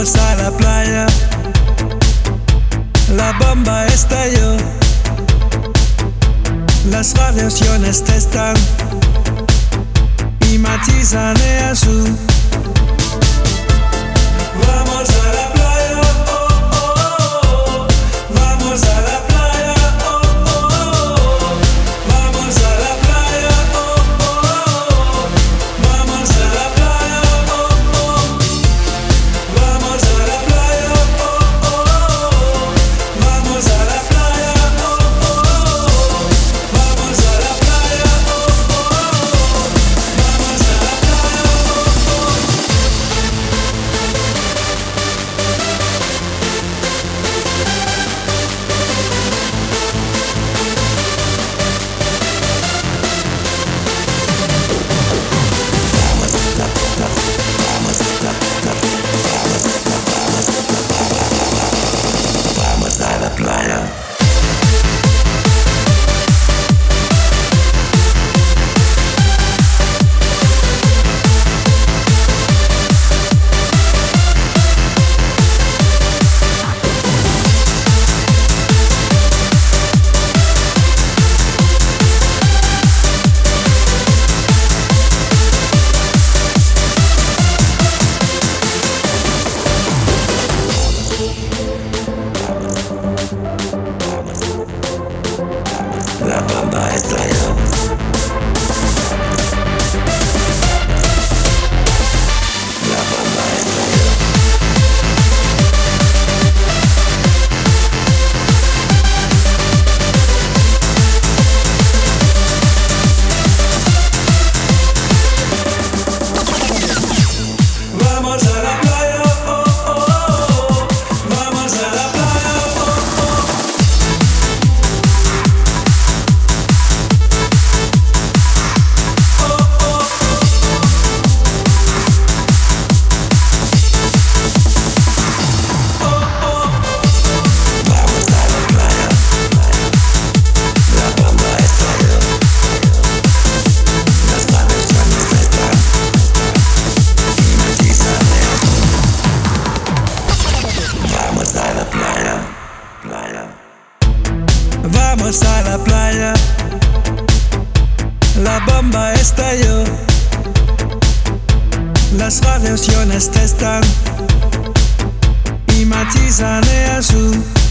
Vamos a la playa, la bomba estalló, las radiaciones te están y matizan el azul. Vamos a la playa, oh, oh, oh. Vamos a la playa, oh, oh, oh. Vamos a la playa, oh, oh, oh. Vamos a la playa, oh, oh. Vamos a la playa, oh, oh, oh. Vamos a la playa, oh, oh, oh. Vamos a la playa, oh, oh, oh. Vamos a la playa, oh, oh. Vamos a la playa. La bomba estalló. La bomba estalló. Vamos a la playa, oh, oh, oh. Vamos a la playa, oh, oh. Vamos a la playa, playa. Vamos a la playa, la bomba estalló, las radiaciones te están y matizan el azul.